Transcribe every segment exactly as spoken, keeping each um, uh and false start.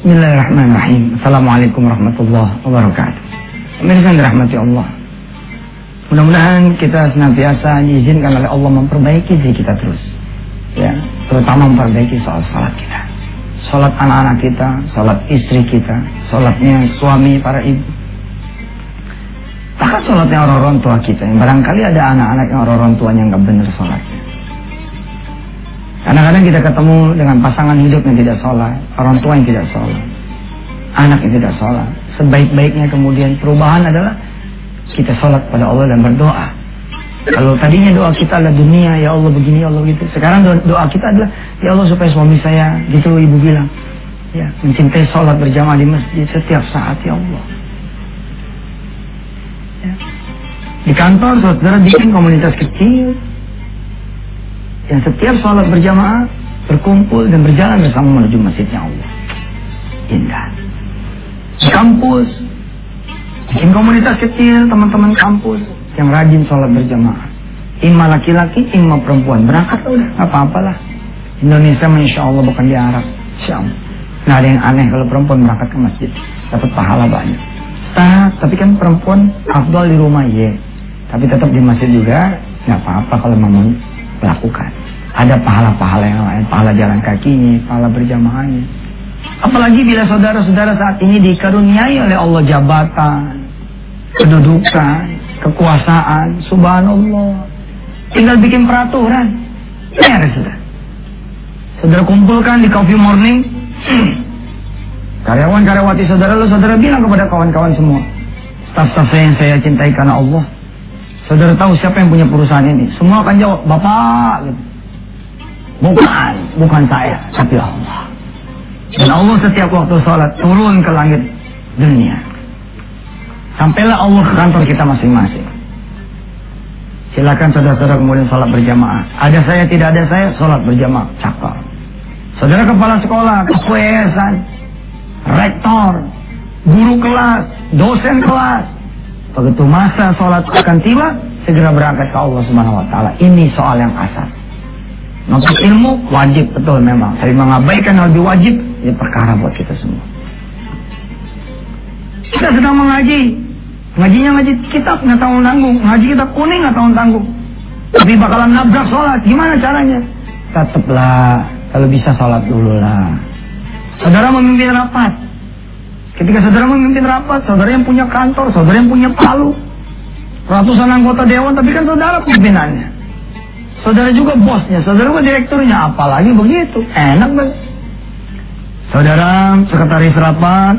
Bismillahirrahmanirrahim. Assalamualaikum warahmatullahi wabarakatuh. Pemirsa yang dirahmati Allah, mudah-mudahan kita senantiasa diizinkan oleh Allah memperbaiki diri kita terus, ya, terutama memperbaiki soal salat kita, salat anak-anak kita, salat istri kita, salatnya suami, para ibu, bahkan salatnya orang-orang tua kita. Yang barangkali ada anak-anak yang orang-orang tuanya nggak benar salatnya. Kadang-kadang kita ketemu dengan pasangan hidup yang tidak sholat, orang tua yang tidak sholat, anak yang tidak sholat. Sebaik-baiknya kemudian perubahan adalah kita sholat pada Allah dan berdoa. Kalau tadinya doa kita adalah dunia, ya Allah begini, ya Allah gitu. Sekarang doa kita adalah, ya Allah supaya suami saya, gitu ibu bilang, ya, mencintai sholat berjamaah di masjid setiap saat, ya Allah. Ya. Di kantor saudara bikin komunitas kecil yang setiap sholat berjamaah berkumpul dan berjalan bersama menuju masjidnya Allah. Indah. Di kampus bikin komunitas kecil, teman-teman kampus yang rajin sholat berjamaah, imma laki-laki, imma perempuan, berangkat udah, nggak apa-apalah. Indonesia Masya Allah bukan di Arab, Insya Allah. Nggak ada yang aneh kalau perempuan berangkat ke masjid, dapat pahala banyak. Nah, tapi kan perempuan afdal di rumah, ya, tapi tetap di masjid juga nggak apa-apa kalau memang melakukan. Ada pahala-pahala yang lain, pahala jalan kakinya, pahala berjamaahnya. Apalagi bila saudara-saudara saat ini dikaruniai oleh Allah jabatan, kedudukan, kekuasaan, subhanallah. Tinggal bikin peraturan, beres sudah. Saudara kumpulkan di coffee morning, karyawan-karyawati saudara, lalu saudara bilang kepada kawan-kawan semua, staf-staf saya yang saya cintai karena Allah, saudara tahu siapa yang punya perusahaan ini? Semua akan jawab, Bapak gitu. Bukan, bukan saya, tapi Allah. Dan Allah setiap waktu sholat turun ke langit dunia. Sampailah Allah ke kantor kita masing-masing. Silakan saudara-saudara kemudian sholat berjamaah. Ada saya, tidak ada saya, sholat berjamaah. Cakap. Saudara kepala sekolah, ketua yayasan, rektor, guru kelas, dosen kelas, begitu masa sholat akan tiba, segera berangkat ke Allah Subhanahu Wa Taala. Ini soal yang asas. Nuntut ilmu wajib, betul memang. Tapi mengabaikan yang lebih wajib, ini perkara buat kita semua. Kita sedang mengaji, ngajinya ngaji kitab nggak tanggung tanggung, ngaji kitab kuning nggak tanggung tanggung. Tapi bakalan nabrak sholat, gimana caranya? Tetaplah, kalau bisa sholat dulu lah. Saudara memimpin rapat. Ketika saudara memimpin rapat, saudara yang punya kantor, saudara yang punya palu, ratusan anggota dewan, tapi kan saudara pimpinannya. Saudara juga bosnya, saudara juga direkturnya, apalagi begitu, enak banget. Saudara sekretaris rapat,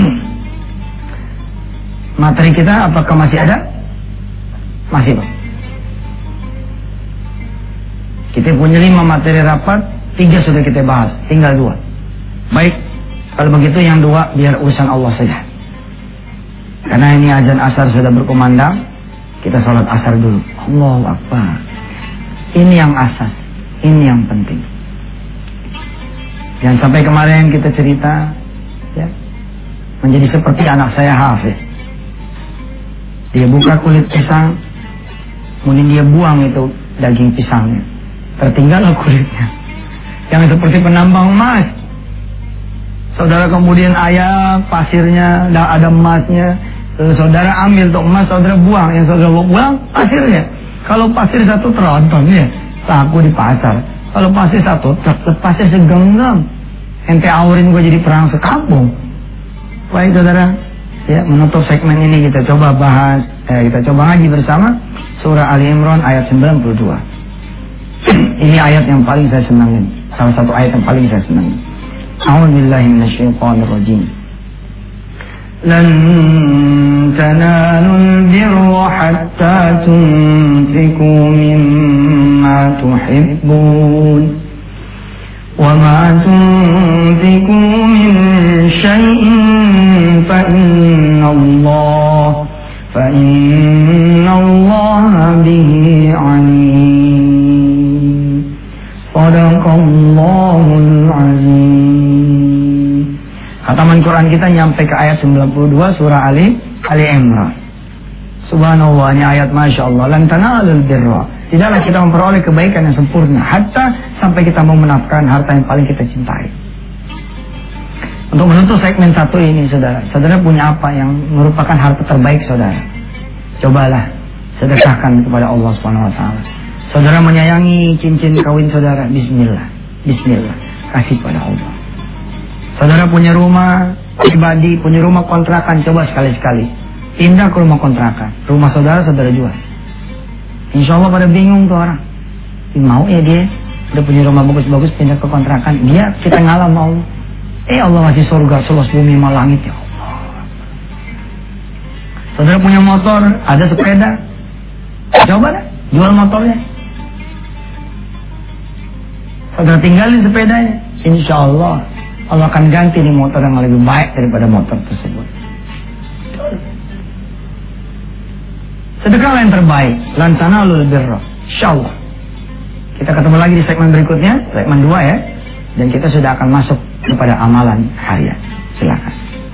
materi kita apakah masih ada? Masih, Pak. Kita punya lima materi rapat, tiga sudah kita bahas, tinggal dua. Baik, kalau begitu yang dua biar urusan Allah saja. Karena ini azan asar sudah berkumandang, kita sholat asar dulu. Allahu Akbar. Ini yang asas, ini yang penting. Jangan sampai kemarin kita cerita, ya, menjadi seperti anak saya Hafiz. Dia buka kulit pisang, kemudian dia buang itu daging pisangnya, tertinggal kulitnya. Yang seperti penambang emas. Saudara kemudian ayam, pasirnya, ada emasnya, lalu saudara ambil untuk emas, saudara buang, yang saudara buang pasirnya. Kalau pasir satu tronton ya, laku di pasar. Kalau pasir satu, pasir segenggam. Ente aurin gue jadi perang sekampung. Baik saudara, ya, menutup segmen ini kita coba bahas, eh, kita coba ngaji bersama surah Ali Imran ayat sembilan puluh dua. Ini ayat yang paling saya senangin, salah satu ayat yang paling saya senangin. A'udzubillahi minasyaitonirrajim. لن تنالوا البر حتى تنفقوا مما تحبون وما تنفقوا من شيء فإن الله فإن الله به عليم صدق الله العظيم. Khataman Quran kita nyampe ke ayat sembilan puluh dua surah Ali Ali Imran. Subhanallah, ini ayat Masya Allah. Lan tanalul birra, tidaklah kita memperoleh kebaikan yang sempurna hatta sampai kita mau menafkahkan harta yang paling kita cintai. Untuk menutup segmen satu ini, saudara, saudara punya apa yang merupakan harta terbaik saudara? Cobalah sedekahkan kepada Allah Subhanahu Wa Taala. Saudara menyayangi cincin kawin saudara, Bismillah, Bismillah, kasih pada Allah. Saudara punya rumah pribadi, punya rumah kontrakan, coba sekali-sekali pindah ke rumah kontrakan. Rumah saudara, saudara jual. Insya Allah pada bingung tuh orang. Mau ya dia, udah punya rumah bagus-bagus pindah ke kontrakan. Dia, kita ngalah mau. Eh Allah ngasih surga seluas bumi sama langit, ya Allah. Saudara punya motor, ada sepeda, coba deh, jual motornya. Saudara tinggalin sepedanya, insya Allah Allah akan ganti nih motor yang lebih baik daripada motor tersebut. Sedekah yang terbaik, lan tanalul birra, insya Allah. Kita ketemu lagi di segmen berikutnya, segmen dua ya. Dan kita sudah akan masuk kepada amalan harian. Silakan.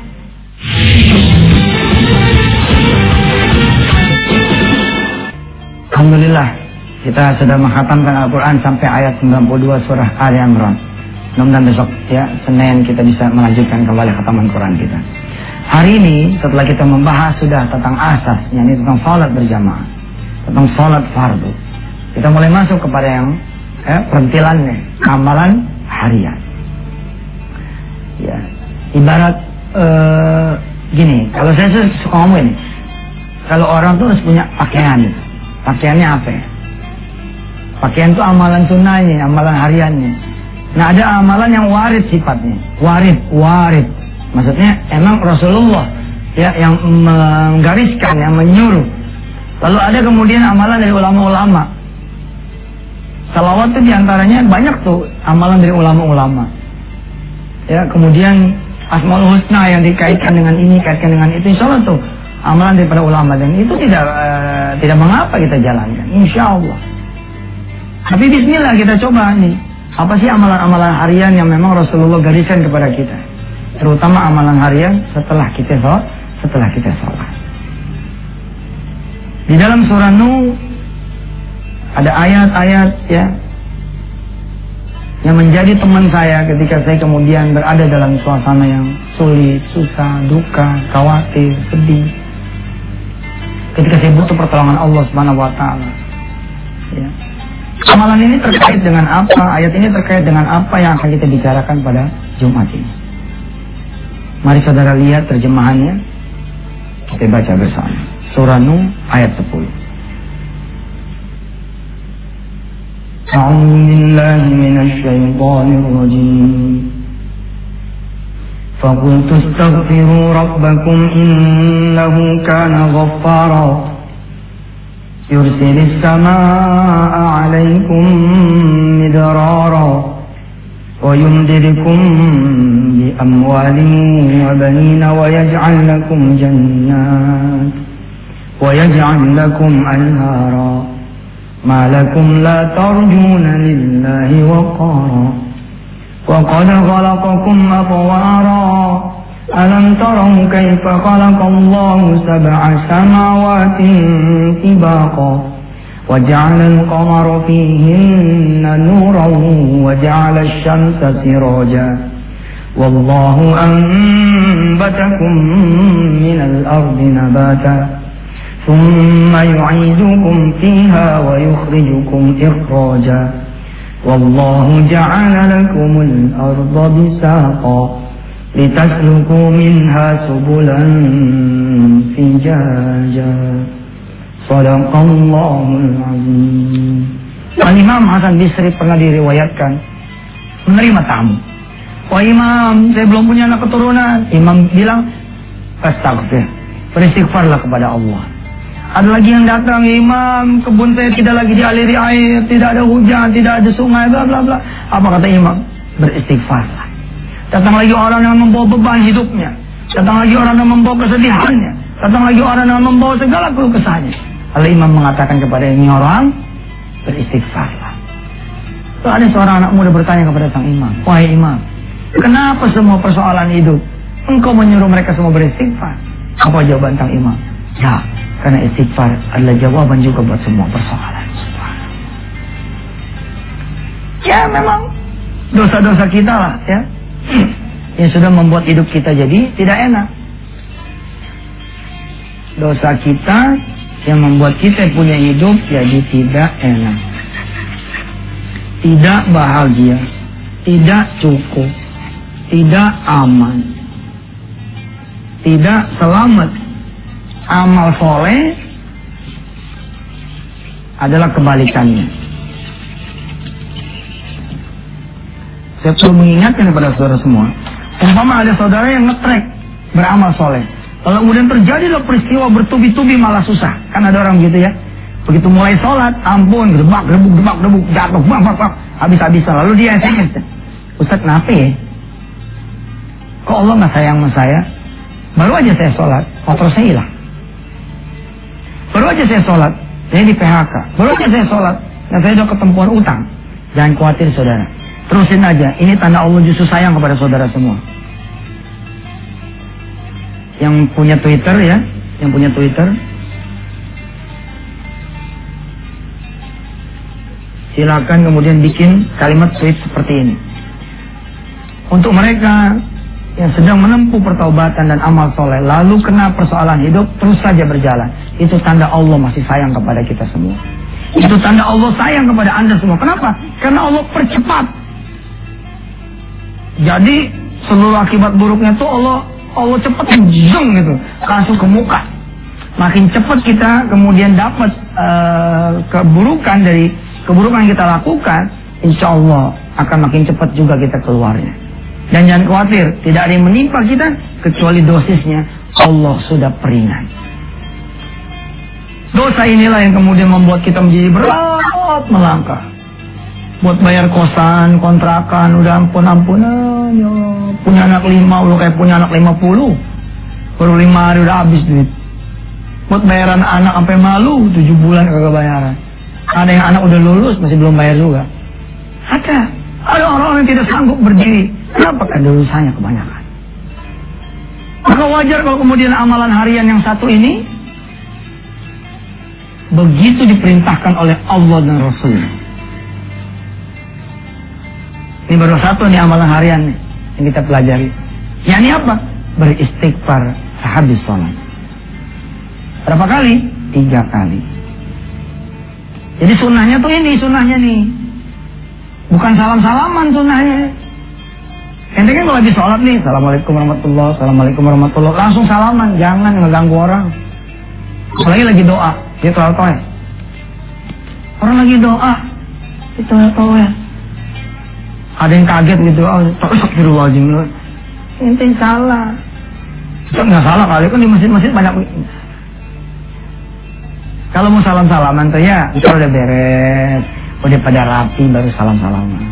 Alhamdulillah, kita sudah menghatamkan Al-Quran sampai ayat sembilan puluh dua surah Ali Imran. Mudah-mudahan besok ya, Senin kita bisa melanjutkan kembali khataman Quran kita. Hari ini setelah kita membahas sudah tentang asas, yakni tentang salat berjamaah, tentang salat fardu, kita mulai masuk kepada yang eh, perintilannya, amalan harian. Ya, ibarat eh, gini, kalau saya suka ngomong ini, kalau orang tuh harus punya pakaian, pakaiannya apa ya? Pakaian itu amalan sunnahnya, amalan hariannya. Nah ada amalan yang warid sifatnya, warid, warid. Maksudnya emang Rasulullah ya yang menggariskan, yang menyuruh. Lalu ada kemudian amalan dari ulama-ulama. Salawat itu diantaranya banyak tuh amalan dari ulama-ulama. Ya, kemudian Asmaul Husna yang dikaitkan dengan ini, kaitkan dengan itu, insya Allah tuh amalan daripada ulama, dan itu tidak uh, tidak mengapa kita jalankan, insya Allah. Tapi Bismillah kita coba nih, apa sih amalan-amalan harian yang memang Rasulullah gariskan kepada kita, terutama amalan harian setelah kita sholat, setelah kita sholat. Di dalam surah Nuh ada ayat-ayat ya yang menjadi teman saya ketika saya kemudian berada dalam suasana yang sulit, susah, duka, khawatir, sedih. Ketika saya butuh pertolongan Allah Subhanahu Wa Taala. Ya. Amalan ini terkait dengan apa? Ayat ini terkait dengan apa yang akan kita bicarakan pada Jumat ini. Mari saudara lihat terjemahannya. Kita baca bersama. Surah Nuh ayat sepuluh. أعوذ بالله من الشيطان الرجيم فقلت استغفروا ربكم إنه كان غفارا يرسل السماء عليكم مدرارا ويمددكم بأموال وبنين ويجعل لكم جنات ويجعل لكم أنهارا ما لكم لا ترجون لله وقارا وقد خلقكم أطوارا ألم تروا كيف خلق الله سبع سماوات طباقا وجعل القمر فيهن نورا وجعل الشمس سراجا والله أنبتكم من الأرض نباتا ثم يعيدكم فيها ويخرجكم إخراجا والله جعل لكم الأرض بساطا لتسلكوا منها سبلا فجاجا صدق الله العظيم. Al-Imam Hasan Bisri pernah diriwayatkan menerima tamu. Wah Imam, saya belum punya anak keturunan. Imam bilang, astagfir, beristighfarlah kepada Allah. Ada lagi yang datang, Imam, kebun saya tidak lagi dialiri air, tidak ada hujan, tidak ada sungai, bla bla bla. Apa kata Imam? Beristighfarlah. Datang lagi orang yang membawa beban hidupnya. Datang lagi orang yang membawa kesedihannya. Datang lagi orang yang membawa segala keluh kesahnya. Lalu Imam mengatakan kepada ini orang, beristighfarlah. Lalu ada seorang anak muda bertanya kepada sang Imam, wahai Imam, kenapa semua persoalan hidup engkau menyuruh mereka semua beristighfar? Apa jawaban sang Imam? Ya, karena istighfar adalah jawaban juga buat semua persoalan. Ya memang dosa-dosa kita lah ya. yang sudah membuat hidup kita jadi tidak enak. Dosa kita yang membuat kita punya hidup jadi tidak enak, tidak bahagia, tidak cukup, tidak aman, tidak selamat. Amal soleh adalah kebalikannya. Saya perlu mengingatkan kepada saudara semua, umpama ada saudara yang ngetrek beramal soleh, kalau kemudian terjadilah peristiwa bertubi-tubi malah susah. Kan ada orang gitu ya, begitu mulai sholat, ampun, gerbak, gerbuk, gerbak, gerbuk, jatuh, bak, bak, bak, habis-habisan. Lalu dia S M S, Ustaz kenapa ya? Kok Allah nggak sayang sama saya? Baru aja saya sholat, motor saya hilang. Baru aja saya sholat, saya di P H K. Baru aja saya sholat, dan saya udah ketempuan utang. Jangan khawatir saudara, terusin aja. Ini tanda Allah justru sayang kepada saudara semua. Yang punya Twitter ya, yang punya Twitter, silakan kemudian bikin kalimat tweet seperti ini. Untuk mereka yang sedang menempuh pertaubatan dan amal soleh, lalu kena persoalan hidup, terus saja berjalan. Itu tanda Allah masih sayang kepada kita semua. Itu tanda Allah sayang kepada Anda semua. Kenapa? Karena Allah percepat. Jadi seluruh akibat buruknya itu Allah Allah cepat jeng gitu, langsung ke muka. Makin cepat kita kemudian dapat uh, keburukan dari keburukan yang kita lakukan, insya Allah akan makin cepat juga kita keluarnya. Dan jangan khawatir, tidak ada yang menimpa kita kecuali dosisnya Allah sudah peringan. Dosa inilah yang kemudian membuat kita menjadi berat melangkah. Buat bayar kosan, kontrakan, udah ampun-ampunan ya. Punya anak lima, udah kayak punya anak lima puluh. Baru lima hari udah habis duit. Buat bayaran anak sampai malu, tujuh bulan kagak bayaran. Ada yang anak udah lulus masih belum bayar juga. Ada. Ada orang-orang yang tidak sanggup berdiri. Kenapa? Karena dosanya kebanyakan. Maka wajar kalau kemudian amalan harian yang satu ini begitu diperintahkan oleh Allah dan Rasulnya. Ini baru satu nih amalan harian nih yang kita pelajari. Yang ini apa? Beristighfar sehabis sholat. Berapa kali? Tiga kali. Jadi sunnahnya tuh ini, sunnahnya nih. Bukan salam-salaman sunnahnya. Ente kan kalau habis sholat nih, Assalamualaikum warahmatullahi wabarakatuh, Assalamualaikum warahmatullahi wabarakatuh, langsung salaman, jangan ngeganggu orang. Apalagi lagi doa, dia tahu-tahu ya. Orang lagi doa, dia tahu-tahu ya. Ada yang kaget gitu, oh, astagfirullahaladzim. Ente salah. Itu nggak salah kali, kan di masjid-masjid banyak. Kalau mau salam-salaman tuh ya, itu udah beres, udah pada rapi baru salam-salaman.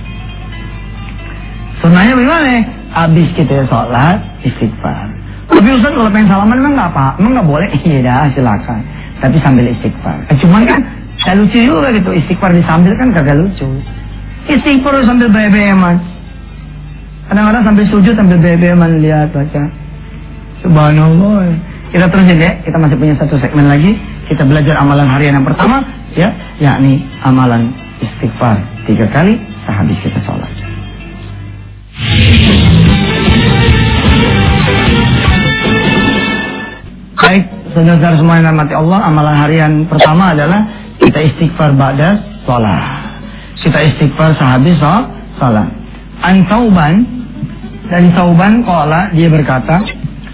Sunnahnya bagaimana? Habis kita sholat, istighfar. Tapi Ustaz kalau pengen salaman emang nggak apa, emang nggak boleh? Iya dah, silakan. Tapi sambil istighfar. Eh, cuman kan gak lucu juga gitu, istighfar disambil kan kagak lucu. Istighfar sambil bebe-beman. Kadang-kadang sambil sujud sambil bebe-beman lihat baca. Subhanallah. Kita terusin ya, kita masih punya satu segmen lagi. Kita belajar amalan harian yang pertama, ya, yakni amalan istighfar tiga kali sehabis kita sholat. Baik, saudara semua yang dirahmati Allah, amalan harian pertama adalah kita istighfar ba'da sholat. Kita istighfar sehabis sholat. An Thauban, dari Thauban qala, dia berkata,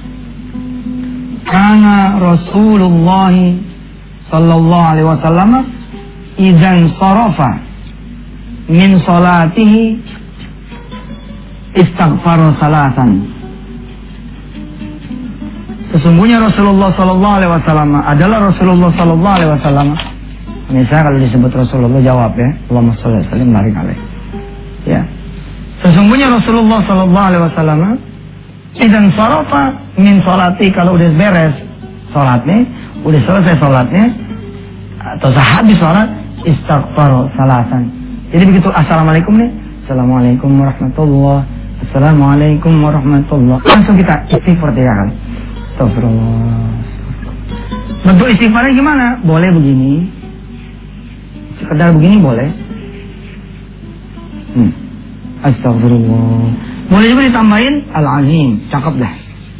kana Rasulullah sallallahu alaihi wasallam idzan sarafa min salatihi istighfar salasan. Sesungguhnya Rasulullah sallallahu alaihi wasallam adalah Rasulullah sallallahu alaihi wasallam. Misalnya kalau disebut Rasulullah jawab ya, Allahumma shalli wa sallim barik alaihi. Ya. Sesungguhnya Rasulullah sallallahu alaihi wasallam idzan sarafa min salati, kalau udah beres salatnya, udah selesai salatnya atau sehabis salat, istighfar salasan. Jadi begitu assalamualaikum nih, assalamualaikum warahmatullah, assalamualaikum warahmatullah, langsung kita istighfar tiga kali. Astagfirullah. Bentuk istighfarnya gimana? Boleh begini, sekedar begini boleh. Hmm. Astagfirullah. Boleh juga ditambahin Al-Azim, cakep dah.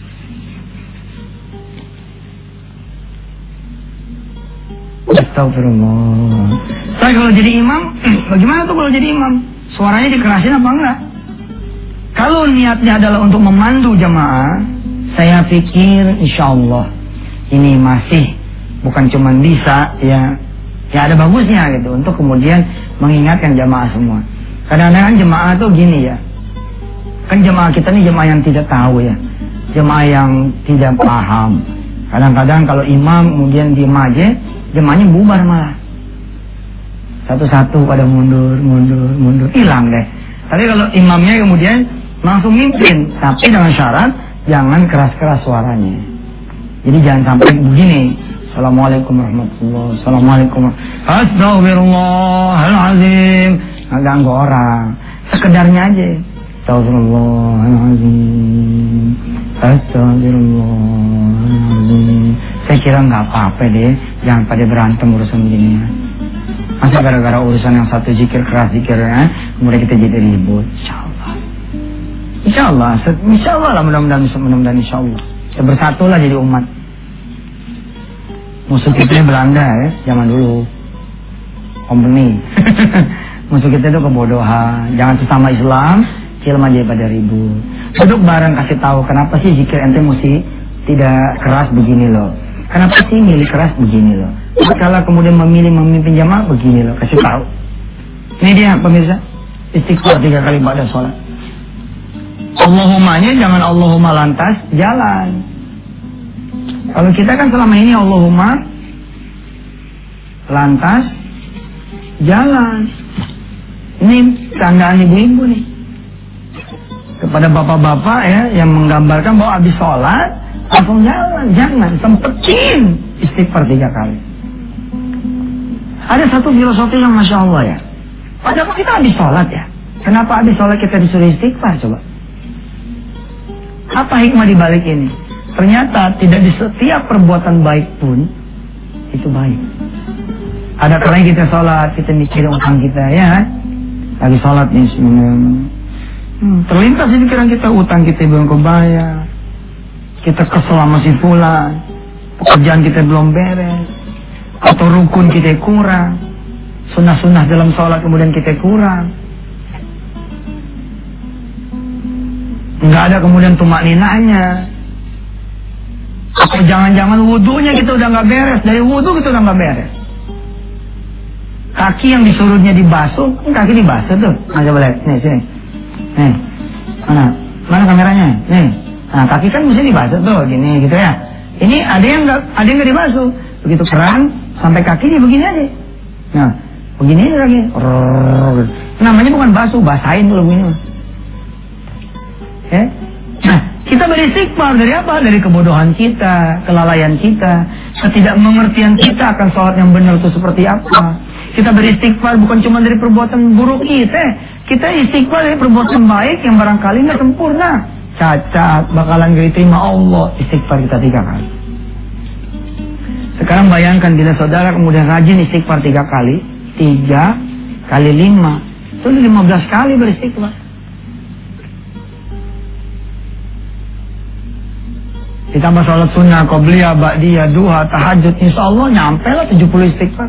Astagfirullah. Saya kalau jadi imam, bagaimana tuh kalau jadi imam? Suaranya dikerasin apa enggak? Kalau niatnya adalah untuk memandu jamaah, saya pikir insya Allah ini masih bukan cuma bisa ya, ya ada bagusnya gitu untuk kemudian mengingatkan jamaah semua. Kadang-kadang jemaah tuh gini ya, kan jemaah kita ini jemaah yang tidak tahu ya, jemaah yang tidak paham. Kadang-kadang kalau imam kemudian diem aja, jemaahnya bubar malah. Satu-satu pada mundur, mundur, mundur, hilang deh. Tapi kalau imamnya kemudian langsung mimpin, tapi dengan syarat jangan keras-keras suaranya. Jadi jangan sampai begini. Assalamualaikum warahmatullahi wabarakatuh. Assalamualaikum. Astagfirullahaladzim. Nggak ganggu orang. Sekedarnya aja. Astagfirullahaladzim. Astagfirullahaladzim. Saya kira nggak apa-apa deh. Jangan pada berantem urusan begini. Masa gara-gara urusan yang satu zikir keras zikirnya, kemudian kita jadi ribut. Insyaallah. Insyaallah. Insyaallah lah mudah-mudahan mudah-mudahan insyaallah. Kita bersatulah jadi umat. Musuh kita Belanda ya, zaman dulu. Company. Musuh kita itu kebodohan. Jangan sesama Islam, cilma aja pada ribut. Duduk bareng kasih tahu kenapa sih zikir ente mesti tidak keras begini loh. Kenapa sih milih keras begini loh. Kalau kemudian memilih memimpin jamaah begini loh, kasih tahu. Ini dia pemirsa, istighfar tiga kali pada sholat. Allahumma-nya jangan Allahumma lantas jalan. Kalau kita kan selama ini Allahumma lantas jalan. Ini tandaan ibu-ibu nih. Kepada bapak-bapak ya yang menggambarkan bahwa habis sholat langsung jalan, jangan sempetin istighfar tiga kali. Ada satu filosofi yang masya Allah ya. Padahal kita habis sholat ya. Kenapa habis sholat kita disuruh istighfar coba? Apa hikmah di balik ini? Ternyata tidak di setiap perbuatan baik pun itu baik. Ada kalanya kita sholat, kita mikir utang kita ya. Lagi sholat nih, hmm, terlintas di pikiran kita utang kita belum kebayar. Kita kesel sama si fulan, pekerjaan kita belum beres, atau rukun kita kurang, sunnah-sunnah dalam sholat kemudian kita kurang, nggak ada kemudian tumak ninanya, atau jangan-jangan wudhunya kita udah nggak beres, dari wudhu kita udah nggak beres, kaki yang disuruhnya dibasuh, kaki dibasuh tuh, nah coba lihat, nih sini, nih, mana, mana kameranya, nih. Nah kaki kan mesti dibasuh tuh gini gitu ya. Ini ada yang nggak ada yang nggak dibasuh. Begitu keran sampai kakinya begini aja. Nah begini aja lagi. Namanya bukan basuh, basahin dulu begini. Ya. Nah kita beristighfar dari apa? Dari kebodohan kita, kelalaian kita, ketidakmengertian kita akan sholat yang benar itu seperti apa. Kita beristighfar bukan cuma dari perbuatan buruk kita. Kita istighfar dari perbuatan baik yang barangkali nggak sempurna. Cacat, bakalan gak diterima Allah. Istighfar kita tiga kali. Sekarang bayangkan bila saudara kemudian rajin istighfar tiga kali, tiga kali lima, itu lima belas kali beristighfar. Ditambah sholat sunnah, qobliyah, ba'diyah, duha, tahajud, insya Allah nyampe lah tujuh puluh istighfar.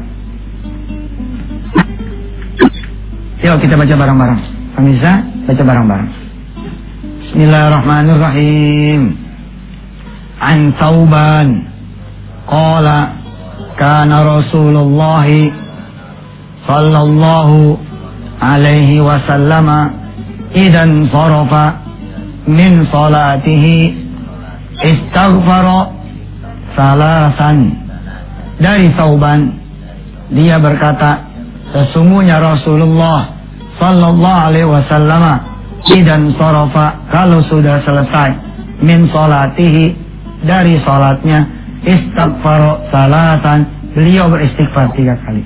Yuk kita baca bareng-bareng. Pemirsa, baca bareng-bareng. Bismillahirrahmanirrahim. An Thauban qala kana Rasulullah sallallahu alaihi wasallam idan sarafa min salatihi istaghfara salasan. Dari Thauban, dia berkata, sesungguhnya Rasulullah sallallahu alaihi wasallam idan sarafa, kalau sudah selesai, min salatihi, dari salatnya, istighfar salatan, beliau beristighfar tiga kali.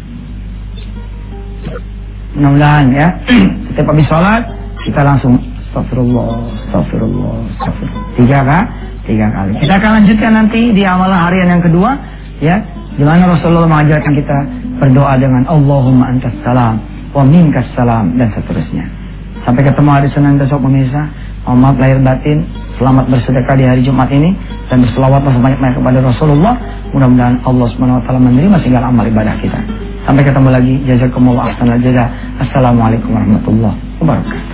Mudah-mudahan ya, setiap habis salat kita langsung astagfirullah, astagfirullah, astagfirullah, tiga kali, tiga kali. Kita akan lanjutkan nanti di amalan harian yang kedua, ya, di mana Rasulullah mengajarkan kita berdoa dengan Allahumma antas salam wa minkas salam dan seterusnya. Sampai ketemu hari Senin besok pemirsa. Mohon maaf lahir batin. Selamat bersedekah di hari Jumat ini dan berselawatlah sebanyak-banyak kepada Rasulullah. Mudah-mudahan Allah Subhanahu wa taala menerima segala amal ibadah kita. Sampai ketemu lagi. Jazakumullah ahsanal jazaa. Assalamualaikum warahmatullahi wabarakatuh.